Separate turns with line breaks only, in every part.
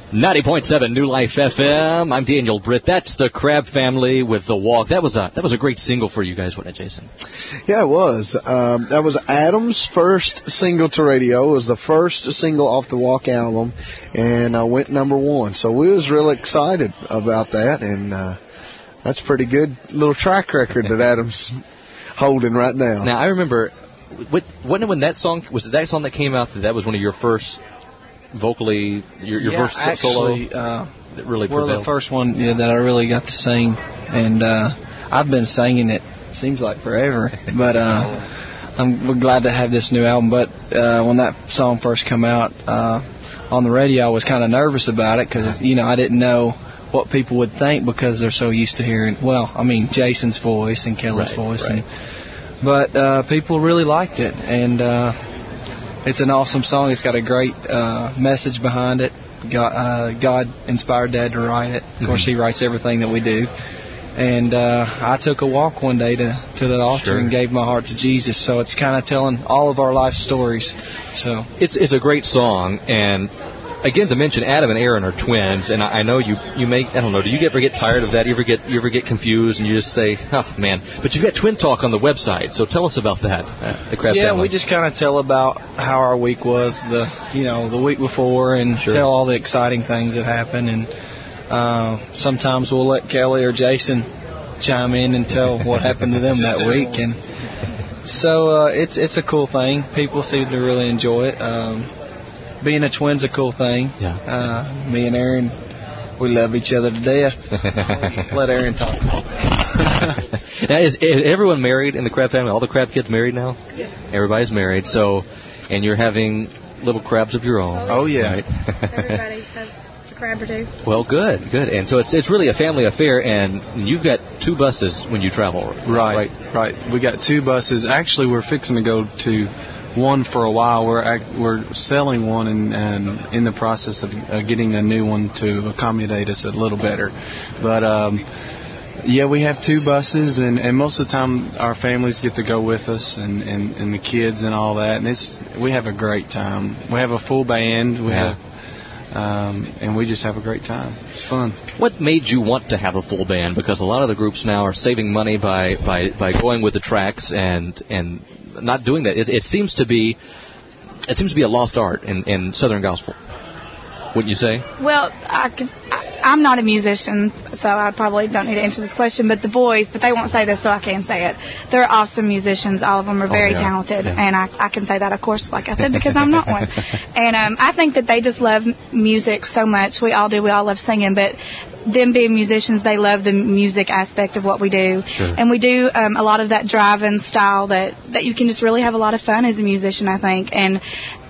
90.7 New Life FM. I'm Daniel Britt. That's the Crabb Family with The Walk. That was a great single for you guys, wasn't it, Jason?
Yeah, it was. That was Adam's first single to radio. It was the first single off the Walk album, and went #1. So we was really excited about that, and that's a pretty good little track record that Adam's holding right now.
Now, I remember, wasn't it when that song, was it that song that came out that was one of your first vocally, your first solo that really prevailed?
Well, the first one that I really got to sing, and I've been singing it seems like forever, but we're glad to have this new album. But when that song first came out on the radio, I was kind of nervous about it because I didn't know what people would think because they're so used to hearing, Jason's voice and Kelly's voice, but people really liked it, and it's an awesome song. It's got a great message behind it. God inspired Dad to write it. Of course, he writes everything that we do. And I took a walk one day to the altar and gave my heart to Jesus. So it's kind of telling all of our life stories. So
it's a great song. And again, to mention, Adam and Aaron are twins, and I know you make, I don't know, do you ever get tired of that? You ever get confused and you just say, oh man, but you've got Twin Talk on the website, so tell us about that, the Crabb family.
Yeah, we just kind of tell about how our week was the week before, and tell all the exciting things that happened, and sometimes we'll let Kelly or Jason chime in and tell what happened to them that week, and so it's a cool thing. People seem to really enjoy it. Being a twin's a cool thing. Yeah. Me and Aaron, we love each other to death. Let Aaron talk.
Now, is everyone married in the Crabb family? All the Crabb kids married now? Yeah. Everybody's married. So, and you're having little Crabbs of your own.
Oh yeah.
Right? Everybody has a Crabb or two.
Well, good. And so it's really a family affair, and you've got 2 buses when you travel.
Right. We got 2 buses. Actually, we're fixing to go to one for a while. We're selling one and in the process of getting a new one to accommodate us a little better. But we have 2 buses, and most of the time our families get to go with us, and the kids and all that, and we have a great time. We have a full band. We have. And we just have a great time. It's fun.
What made you want to have a full band? Because a lot of the groups now are saving money by going with the tracks and not doing that. It seems to be a lost art in Southern gospel. Wouldn't you say?
Well, I'm not a musician, so I probably don't need to answer this question, but the boys, but they won't say this, so I can say it. They're awesome musicians. All of them are very talented, and I can say that, of course, like I said, because I'm not one. And I think that they just love music so much. We all do. We all love singing, but them being musicians, they love the music aspect of what we do. Sure. And we do a lot of that drive-in style that you can just really have a lot of fun as a musician, I think. And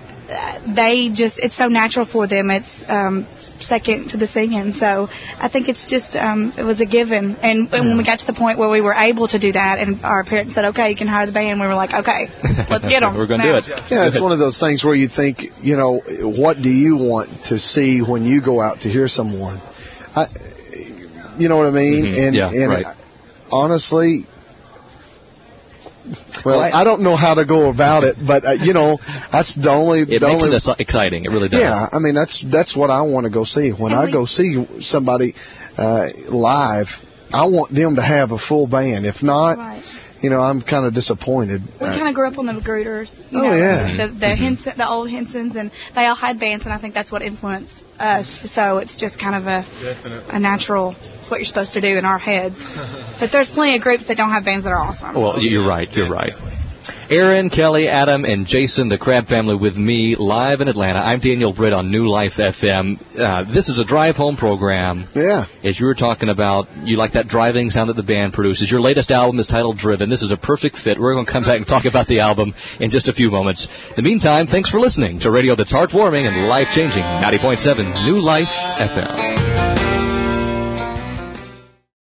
it's so natural for them. It's second to the singing. So I think it's just, it was a given. And when we got to the point where we were able to do that, and our parents said, okay, you can hire the band, we were like, okay, let's get them.
We're going to do it.
Yeah, it's one of those things where you think, what do you want to see when you go out to hear someone? You know what I mean?
Mm-hmm.
And honestly, well, I don't know how to go about it, but that's the only.
It makes it exciting. It really does.
Yeah, I mean that's what I want to go see. When I go see somebody live, I want them to have a full band. If not, I'm kind of disappointed.
We kind of grew up on the Magruder's. The old Hensons, and they all had bands, and I think that's what influenced us. So it's just kind of a natural. It's what you're supposed to do in our heads. But there's plenty of groups that don't have bands that are awesome.
Well, you're right. Aaron, Kelly, Adam, and Jason, the Crabb family, with me live in Atlanta. I'm Daniel Britt on New Life FM. This is a drive home program. Yeah. As you were talking about, you like that driving sound that the band produces. Your latest album is titled Driven. This is a perfect fit. We're going to come back and talk about the album in just a few moments. In the meantime, thanks for listening to radio that's heartwarming and life-changing. 90.7 New Life FM.